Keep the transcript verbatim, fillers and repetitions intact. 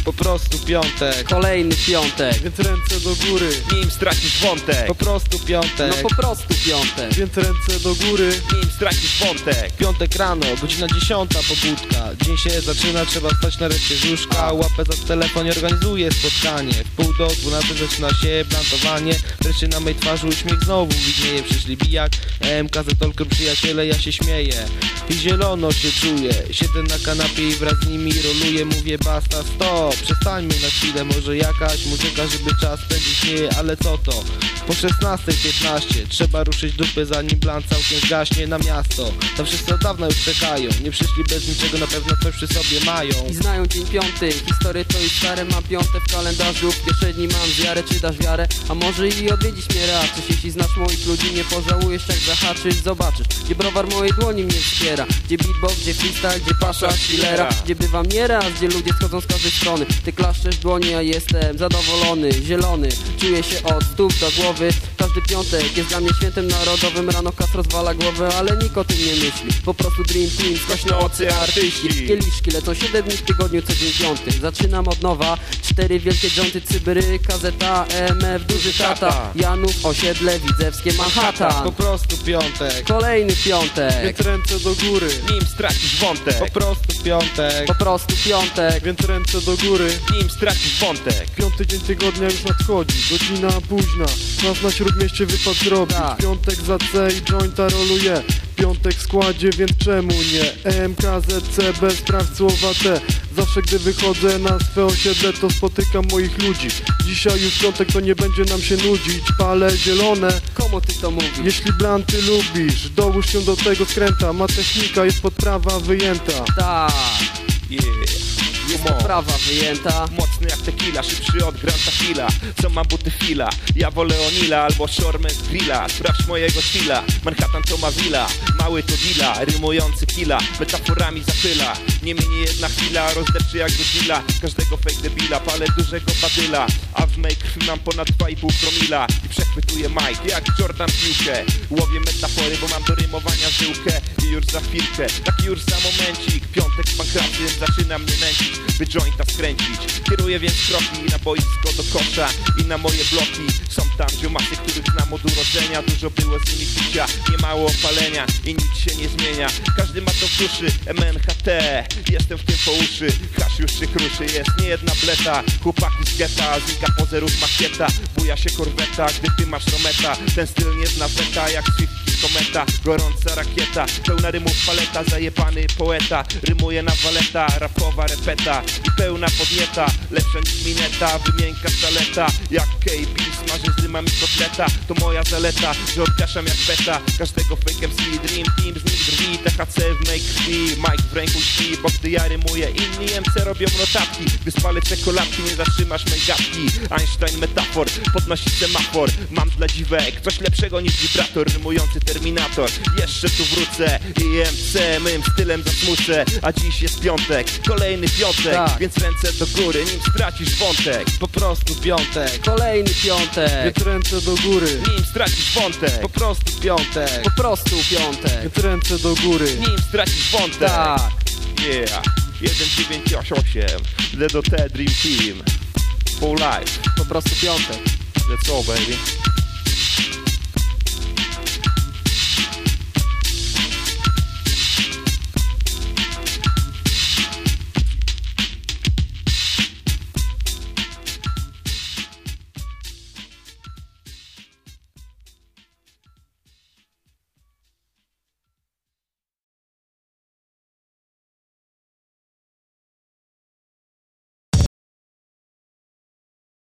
Po prostu piątek, Kolejny piątek, Więc ręce do góry, nim stracisz wątek. po prostu piątek, no po prostu piątek. więc ręce do góry. Nim stracisz wątek. Piątek rano, godzina dziesiąta, pobudka. Dzień się zaczyna, trzeba wstać nareszcie z łóżka. Łapę za telefon i organizuję spotkanie. W pół do dwunastej zaczyna się plantowanie. Wreszcie na mej twarzy uśmiech znowu widnieje. Przyszli bijak, M K Z Tolker, przyjaciele, ja się śmieję i zielono się czuję. Siedzę na kanapie i wraz z nimi roluję. Mówię basta, stop, przestańmy na chwilę. Może jakaś muzyka, żeby czas spędzić, nie, ale co to? Po szesnastej piętnaście trzeba ruszyć dupy, zanim blan całkiem zgaśnie na miasto. Tam wszyscy od dawna już czekają, nie przyszli bez niczego, na pewno coś przy sobie mają. I znają dzień piąty, historie to już stare. Mam piąte w kalendarzu, w kieszeni mam wiarę. Czy dasz wiarę? A może i odwiedzić mnie raz. Czyś jeśli znasz moich ludzi, nie pożałujesz, jak zahaczysz. Zobaczysz, gdzie browar mojej dłoni mnie wspiera. Gdzie beatbox, gdzie freestyle, gdzie pasza, chillera. Gdzie bywam nieraz, gdzie ludzie schodzą z każdej strony. Ty klaszczesz dłoni, ja jestem zadowolony, zielony. Czuję się od stóp do głowy. Każdy piątek jest dla mnie świętem narodowym. Rano kas rozwala głowę, ale nikt o tym nie myśli. Po prostu Dream Team, skośnoocy artyści. Kieliszki lecą siedem dni w tygodniu, co dzień piąty. Zaczynam od nowa, cztery wielkie dżonty, Cybery, K Z A, E M F, duży tata, Janów, osiedle, widzewskie, Manhattan. Po prostu piątek, Kolejny piątek, Więc ręce do góry, Nim stracisz wątek. po prostu piątek, po prostu piątek. więc ręce do góry. Nim stracisz wątek. Piąty dzień tygodnia już nadchodzi, godzina późna. Nas na śródmieście wypad zrobić. Tak. Piątek za C i jointa roluje. Piątek w składzie, więc czemu nie? E M K Z C bez spraw słowa T. Zawsze gdy wychodzę na swe osiedle, to spotykam moich ludzi. Dzisiaj już piątek, to nie będzie nam się nudzić. Palę zielone, Komu ty to mówisz? jeśli blanty lubisz, dołóż się do tego skręta. Ma technika, jest podprawa wyjęta. Tak, Yeah. jest Come on. poprawa wyjęta. Mocny jak tequila, szybszy od Granta Fila. Co ma buty fila? Ja wolę Onila albo Shorman z grilla. Sprawdź mojego styla, Manhattan to ma villa. Mały to deala, rymujący killa. Metaforami zapyla, nie minie jedna chwila. Rozdepczy jak Godzilla, każdego fake debila. Palę dużego badyla, a w mej krwi mam ponad dwa i pół promila. I przechwytuję Mike jak Jordan piłkę. Łowię metafory, bo mam do rymowania żyłkę. I już za chwilkę, taki już za momencik. Piątek z pankracym zaczyna mnie męcić, by jointa skręcić. Kieruję więc kroki na boisko do kosza i na moje bloki. Są tam ziomacy, których znam od urodzenia. Dużo było z nimi picia, nie mało opalenia i nic się nie zmienia. Każdy ma to w duszy, M N H T. Jestem w tym po uszy, hasz już się kruszy. Jest niejedna bleta, chłopaki z getta. Znika pozerów makieta, buja się korweta. Gdy ty masz rometa, ten styl nie zna weta. Jak Swift i kometa, gorąca rakieta. Pełna rymów paleta, zajebany poeta. Rymuje na waleta, rapowa repeta. I pełna podnieta, lepsza niż mineta. Wymienka zaleta, jak K B smaży z rymami kotleta. To moja zaleta, że odgaszam jak beta. Każdego fake M C, Dream Team z nich drwi. T H C w mej krwi, Mike w ręku śpi. Bo gdy ja rymuję, inni M C robią notatki. Gdy spalę czekoladki, nie zatrzymasz mej gadki. Einstein metafor, podnosi semafor. Mam dla dziwek coś lepszego niż wibrator. Rymujący Terminator, jeszcze tu wrócę. I M C mym stylem zasmucę. A dziś jest piątek, kolejny piątek. Tak. Więc ręce do góry, nim stracisz wątek. po prostu piątek, Kolejny piątek, Więc ręce do góry, Nim stracisz wątek. po prostu piątek, po prostu piątek. więc ręce do góry. Nim stracisz wątek. Tak, Yeah, jeden dziewięć osiem, Ledo T Dream Team, Full Life, po prostu piątek. let's go baby.